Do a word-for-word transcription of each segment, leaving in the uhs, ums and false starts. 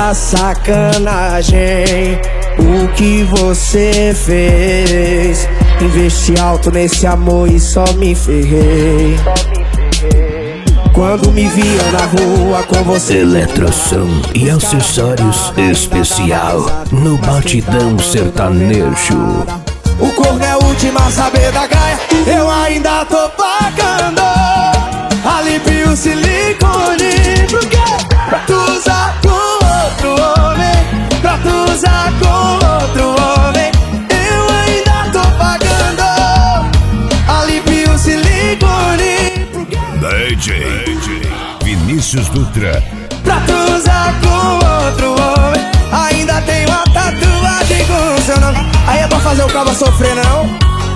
Muita sacanagem o que você fez. Investi alto nesse amor e só me ferrei. Quando me viam na rua com você. Eletrosom e acessórios especial no Batidão Sertanejo. O corno é o último a saber da gaia. Eu ainda tô pagando. Alivio silicone. Por quê? Pra tu usar com outro homem. Pra tu usar com outro homem. Eu ainda tô pagando. Alivio silicone. D J Vinícius Dutra. Pra tu usar com outro homem. Ainda tem uma tatuagem com seu nome. Aí é pra fazer o cabo sofrer, não?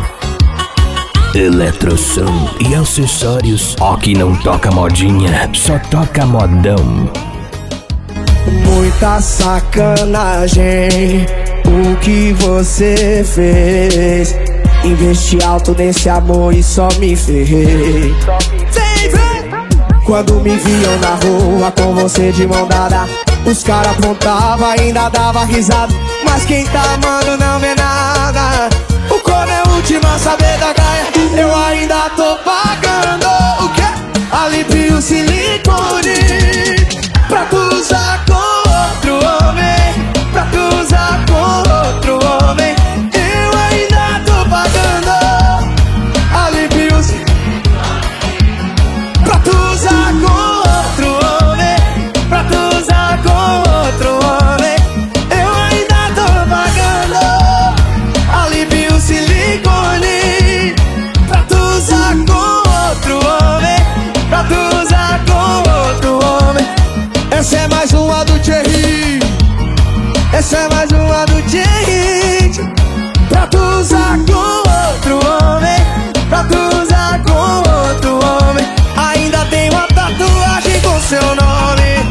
Eletrosom e acessórios. Aqui não toca modinha, só toca modão. Muita sacanagem o que você fez. Investi alto nesse amor e só me ferrei. Quando me viam na rua com você de mão dada, os caras apontavam, ainda dava risada. Mas quem tá amando não vê nada. O corno é o último a saber da gaia. Eu ainda tô pagando. O quê? Alivio silicone. Pra tu usar com outro homem. Pra tu usar com outro homem. Eu ainda tô pagando. Alivio silicone. Pra tu usar com outro homem. Pra tu usar com outro homem. Eu ainda tô pagando. Alivio silicone. Pra tu usar com outro homem. Pra tu usar com outro homem. Essa é mais uma do Thierry. Essa é mais uma do Thierry. Pra tu usar com outro homem. Pra tu usar com outro homem. Ainda tem uma tatuagem com seu nome.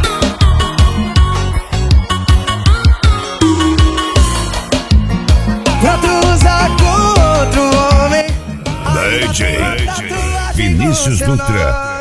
Pra tu usar com outro homem. D J Vinícius Dutra.